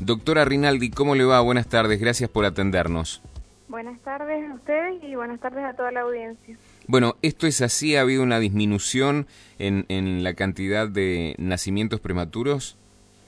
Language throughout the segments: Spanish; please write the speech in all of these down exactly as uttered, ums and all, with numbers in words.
Doctora Rinaldi, ¿cómo le va? Buenas tardes, gracias por atendernos. Buenas tardes a ustedes y buenas tardes a toda la audiencia. Bueno, esto es así, ¿ha habido una disminución en, en la cantidad de nacimientos prematuros?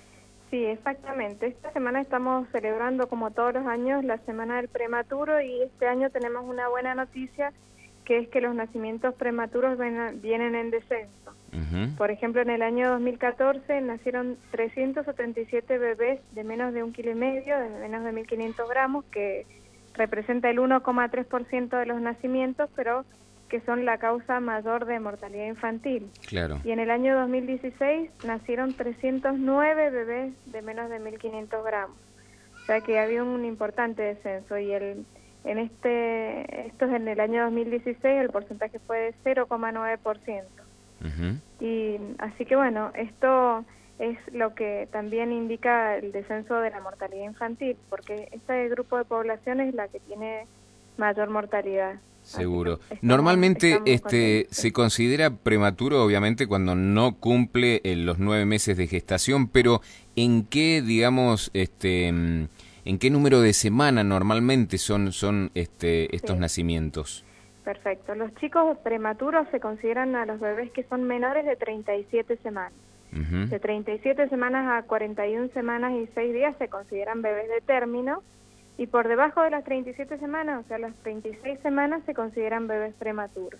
Sí, exactamente. Esta semana estamos celebrando, como todos los años, la Semana del Prematuro, y este año tenemos una buena noticia, que es que los nacimientos prematuros ven, vienen en descenso. Uh-huh. Por ejemplo, en el año dos mil catorce nacieron trescientos setenta y siete bebés de menos de un kilo y medio, de menos de mil quinientos gramos, que representa el uno coma tres por ciento de los nacimientos, pero que son la causa mayor de mortalidad infantil. Claro. Y en el año dos mil dieciséis nacieron trescientos nueve bebés de menos de mil quinientos gramos. O sea que había un importante descenso, y el en este esto es en el año dos mil dieciséis el porcentaje fue de cero coma nueve por ciento. Uh-huh. Y así que bueno, esto es lo que también indica el descenso de la mortalidad infantil, porque este grupo de población es la que tiene mayor mortalidad. Seguro. Estamos, Normalmente estamos este se considera prematuro, obviamente, cuando no cumple eh, los nueve meses de gestación, pero ¿en qué, digamos, este, en qué número de semana normalmente son son este estos sí. nacimientos? Perfecto. Los chicos prematuros se consideran a los bebés que son menores de treinta y siete semanas. Uh-huh. De treinta y siete semanas a cuarenta y una semanas y seis días se consideran bebés de término. Y por debajo de las treinta y siete semanas, o sea, las treinta y seis semanas, se consideran bebés prematuros.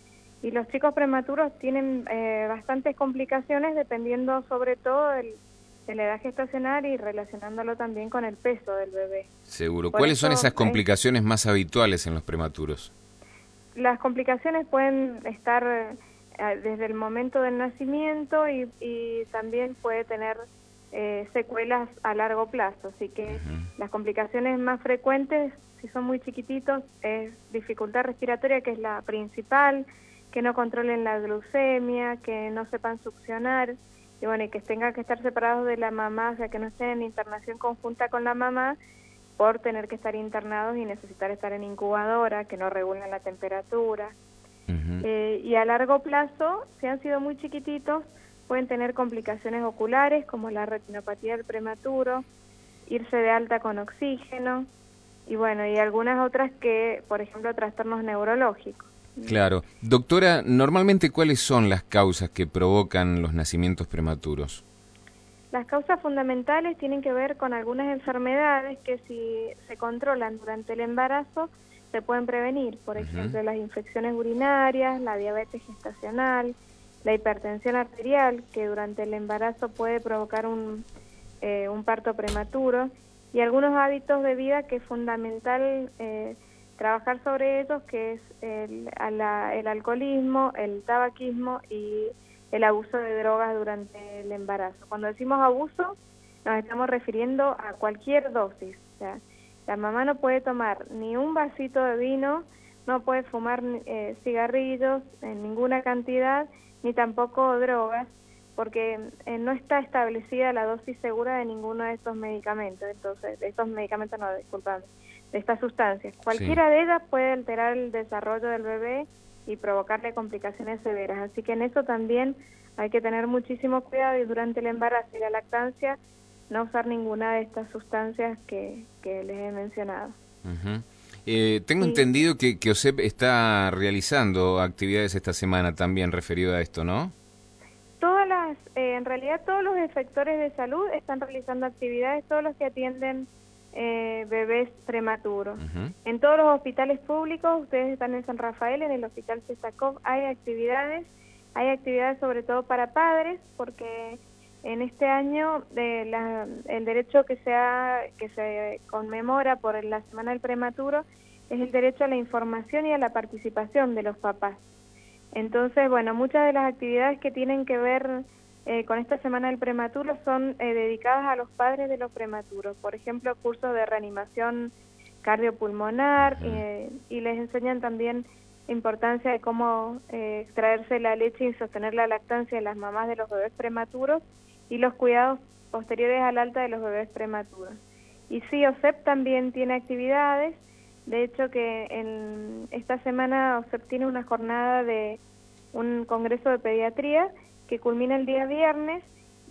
Y los chicos prematuros tienen eh, bastantes complicaciones, dependiendo sobre todo del, de la edad gestacional y relacionándolo también con el peso del bebé. Seguro. Por ¿Cuáles son esas complicaciones es, más habituales en los prematuros? Las complicaciones pueden estar eh, desde el momento del nacimiento y, y también puede tener Eh, secuelas a largo plazo, así que uh-huh. las complicaciones más frecuentes, si son muy chiquititos, es dificultad respiratoria, que es la principal, que no controlen la glucemia, que no sepan succionar, y bueno, y que tengan que estar separados de la mamá, o sea, que no estén en internación conjunta con la mamá por tener que estar internados y necesitar estar en incubadora, que no regulan la temperatura. Uh-huh. eh, y a largo plazo, si han sido muy chiquititos, pueden tener complicaciones oculares como la retinopatía del prematuro, irse de alta con oxígeno y bueno, y algunas otras que, por ejemplo, trastornos neurológicos. Claro. Doctora, normalmente ¿cuáles son las causas que provocan los nacimientos prematuros? Las causas fundamentales tienen que ver con algunas enfermedades que, si se controlan durante el embarazo, se pueden prevenir. Por uh-huh. ejemplo, las infecciones urinarias, la diabetes gestacional, la hipertensión arterial, que durante el embarazo puede provocar un, eh, un parto prematuro, y algunos hábitos de vida que es fundamental eh, trabajar sobre ellos, que es el, a la, el alcoholismo, el tabaquismo y el abuso de drogas durante el embarazo. Cuando decimos abuso, nos estamos refiriendo a cualquier dosis. O sea, la mamá no puede tomar ni un vasito de vino, no puede fumar eh, cigarrillos en ninguna cantidad, ni tampoco drogas, porque eh, no está establecida la dosis segura de ninguno de estos medicamentos. Entonces, de estos medicamentos, no, disculpame, de estas sustancias. Cualquiera sí. de ellas puede alterar el desarrollo del bebé y provocarle complicaciones severas. Así que en eso también hay que tener muchísimo cuidado, y durante el embarazo y la lactancia no usar ninguna de estas sustancias que, que les he mencionado. Uh-huh. Eh, tengo sí. entendido que, que O S E P está realizando actividades esta semana también referido a esto, ¿no? Todas las, eh, en realidad todos los efectores de salud están realizando actividades, todos los que atienden eh, bebés prematuros. Uh-huh. En todos los hospitales públicos, ustedes están en San Rafael, en el Hospital Sestakov, hay actividades, hay actividades sobre todo para padres, porque en este año de la, el derecho que se, ha, que se conmemora por la Semana del Prematuro es el derecho a la información y a la participación de los papás. Entonces, bueno, muchas de las actividades que tienen que ver eh, con esta Semana del Prematuro son eh, dedicadas a los padres de los prematuros. Por ejemplo, cursos de reanimación cardiopulmonar, eh, y les enseñan también la importancia de cómo eh, extraerse la leche y sostener la lactancia de las mamás de los bebés prematuros, y los cuidados posteriores al alta de los bebés prematuros. Y sí, O S E P también tiene actividades. De hecho, que en esta semana O S E P tiene una jornada de un congreso de pediatría que culmina el día viernes,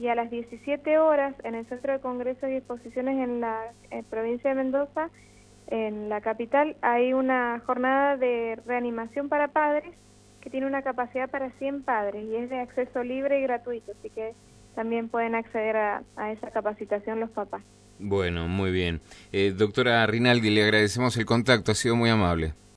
y a las diecisiete horas en el Centro de Congresos y Exposiciones en la en provincia de Mendoza, en la capital, hay una jornada de reanimación para padres que tiene una capacidad para cien padres y es de acceso libre y gratuito, así que también pueden acceder a, a esa capacitación los papás. Bueno, muy bien. Eh, doctora Rinaldi, le agradecemos el contacto, ha sido muy amable.